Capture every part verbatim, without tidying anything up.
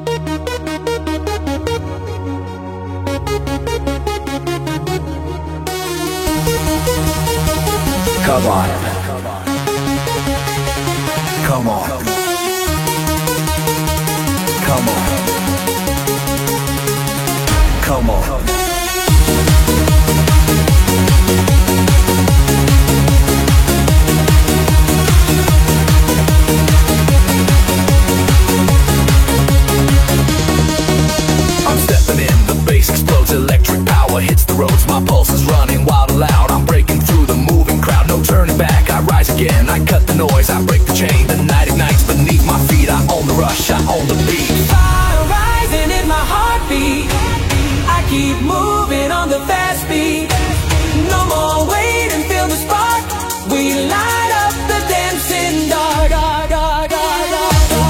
Come on. Come on. Come on. Come on. I'm stepping in, the bass explodes, electric power hits the roads. My pulse is running wild and loud, I'm breaking through the moving crowd. No turning back, I rise again, I cut the noise, I break the chain. The night ignites beneath my feet, I own the rush, I own the beat. Fire rising in my heartbeat, I keep moving on the fast beat. No more waiting, feel the spark, we light up the dancing dark, dark, dark, dark, dark.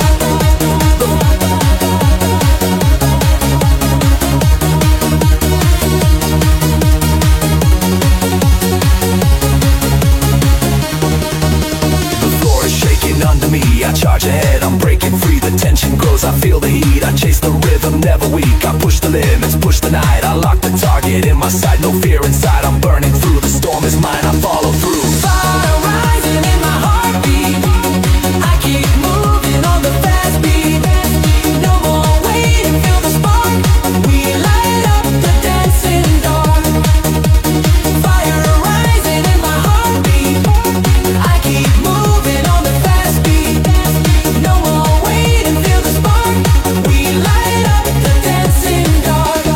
Under me, I charge ahead, I'm breaking free, the tension grows, I feel the heat, I chase the rhythm, never weak, I push the limits, push the night, I lock the target in my sight, no fear inside, I'm burning through, the storm is mine, I follow through. Fire rising in my heartbeat, I keep moving on the fast beat. No more waiting, feel the spark, we light up the dancing dark. Fire rising in my heartbeat, I keep moving on the fast beat. No more waiting, feel the spark, we light up the dancing dark.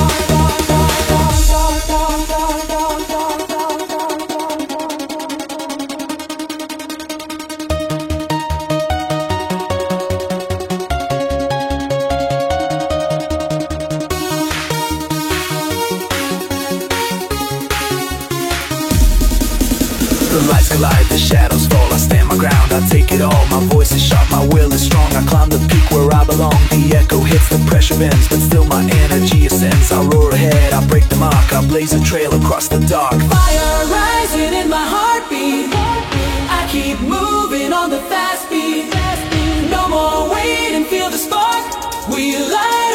The lights collide, the shadows fall, I stand my ground, I take it all. My voice is sharp, my will is strong, I climb the peak where I belong. The echo hits, the pressure bends, but still my energy ascends. I roar ahead, I break the mark, I blaze a trail across the dark. Fire rising in my heartbeat, I keep moving on the fast beat. No more waiting, feel the spark, we light